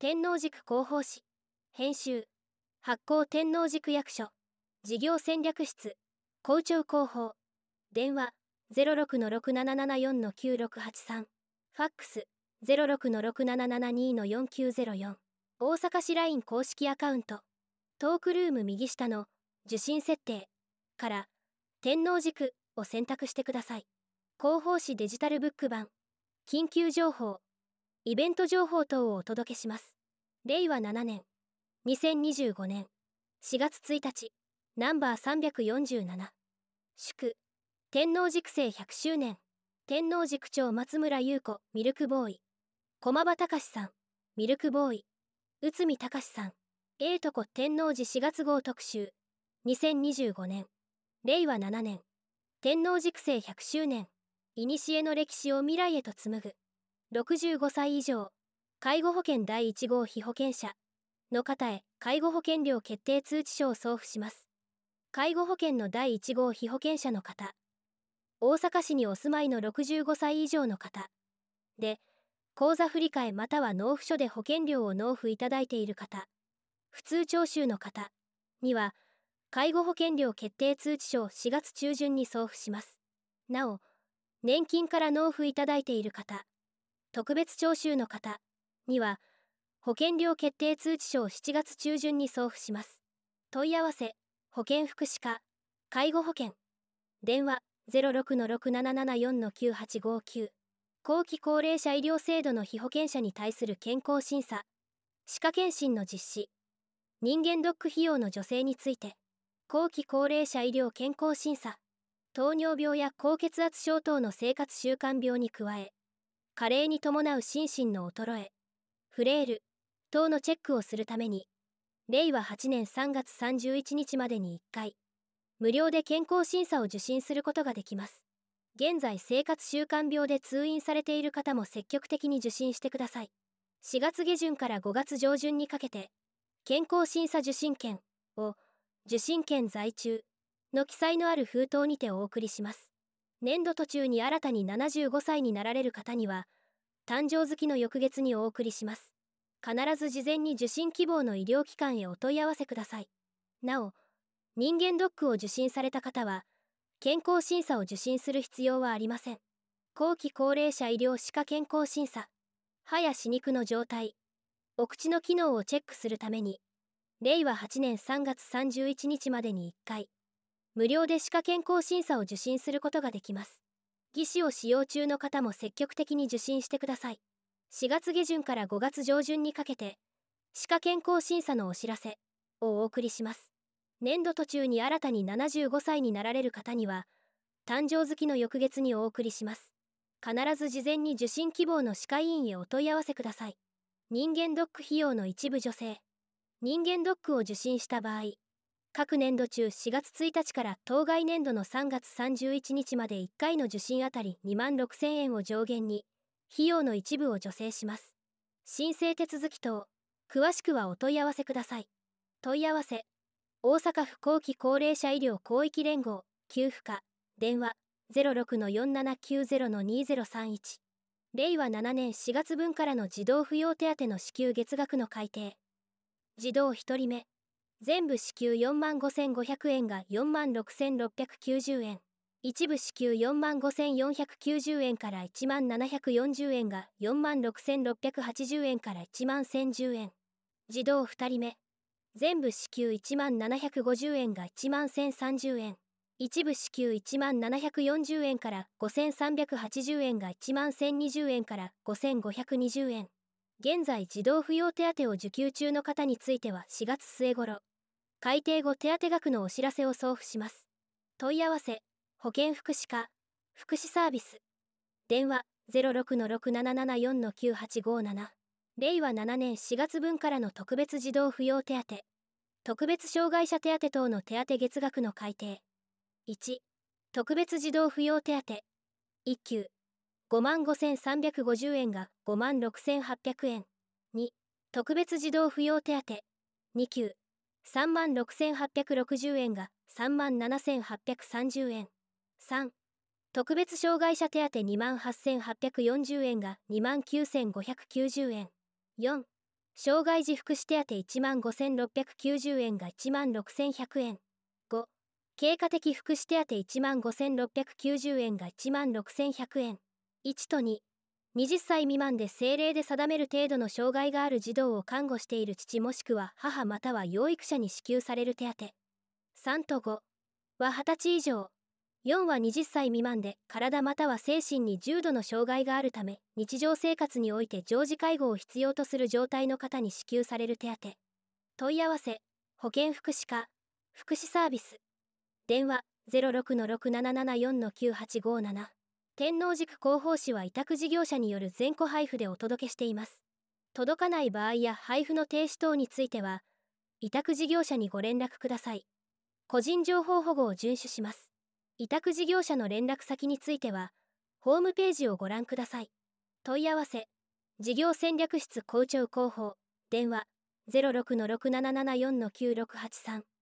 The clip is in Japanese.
天王寺区広報誌編集発行天王寺区役所事業戦略室校長広報電話 06-6774-9683 ファックス 06-6772-4904 大阪市 LINE 公式アカウントトークルーム右下の受信設定から天王寺区を選択してください。広報誌デジタルブック版緊急情報イベント情報等をお届けします。令和7年2025年4月1日ナンバー347祝天王寺区制100周年天王寺区長松村優子ミルクボーイ駒場隆さんミルクボーイ内海隆さんとこ天王寺4月号特集2025年令和7年天王寺区制100周年古の歴史を未来へと紡ぐ65歳以上介護保険第1号被保険者の方へ介護保険料決定通知書を送付します。介護保険の第1号被保険者の方、大阪市にお住まいの65歳以上の方で、口座振替または納付書で保険料を納付いただいている方、普通徴収の方には、介護保険料決定通知書を4月中旬に送付します。なお、年金から納付いただいている方、特別徴収の方には、保険料決定通知書を7月中旬に送付します。問い合わせ、保健福祉課、介護保険、電話 06-6774-9859、後期高齢者医療制度の被保険者に対する健康審査、歯科検診の実施、人間ドック費用の助成について、後期高齢者医療健康審査、糖尿病や高血圧症等の生活習慣病に加え、加齢に伴う心身の衰え、フレイル等のチェックをするために、令和8年3月31日までに1回、無料で健康審査を受診することができます。現在生活習慣病で通院されている方も積極的に受診してください。4月下旬から5月上旬にかけて、健康審査受診券を受診券在中の記載のある封筒にてお送りします。年度途中に新たに75歳になられる方には、誕生月の翌月にお送りします。必ず事前に受診希望の医療機関へお問い合わせください。なお、人間ドックを受診された方は、健康審査を受診する必要はありません。後期高齢者医療歯科健康審査、歯や歯肉の状態、お口の機能をチェックするために、令和8年3月31日までに1回、無料で歯科健康審査を受診することができます。義歯を使用中の方も積極的に受診してください。4月下旬から5月上旬にかけて、歯科健康審査のお知らせをお送りします。年度途中に新たに75歳になられる方には、誕生月の翌月にお送りします。必ず事前に受診希望の歯科医院へお問い合わせください。人間ドック費用の一部助成。人間ドックを受診した場合、各年度中4月1日から当該年度の3月31日まで1回の受診あたり26,000円を上限に、費用の一部を助成します。申請手続き等、詳しくはお問い合わせください。問い合わせ、大阪府後期高齢者医療広域連合給付課電話 06-4790-2031 令和7年4月分からの児童扶養手当の支給月額の改定。児童1人目全部支給45,500円が46,690円、一部支給45,490円から17,40円が46,680円から11,010円。児童2人目全部支給1750円が11,030円、一部支給1740円から5,380円が11,020円から5,520円。現在児童扶養手当を受給中の方については4月末頃、改定後手当額のお知らせを送付します。問い合わせ、保健福祉課、福祉サービス。電話 06-6774-9857。令和7年4月分からの特別児童扶養手当、特別障害者手当等の手当月額の改定。1、特別児童扶養手当。1級、55,350円が56,800円。2、特別児童扶養手当。2級、36,860円が37,830円。3、特別障害者手当28,840円が29,590円。4、 障害児福祉手当15,690円が16,100円。5、経過的福祉手当15,690円が16,100円。1と2、20歳未満で政令で定める程度の障害がある児童を看護している父もしくは母または養育者に支給される手当。3と5は20歳以上。4は20歳未満で体または精神に重度の障害があるため日常生活において常時介護を必要とする状態の方に支給される手当。問い合わせ保健福祉課福祉サービス電話 06-6774-9857。 天王寺区広報誌は委託事業者による全戸配布でお届けしています。届かない場合や配布の停止等については委託事業者にご連絡ください。個人情報保護を遵守します。委託事業者の連絡先についてはホームページをご覧ください。問い合わせ事業戦略室校長広報電話 06-6774-9683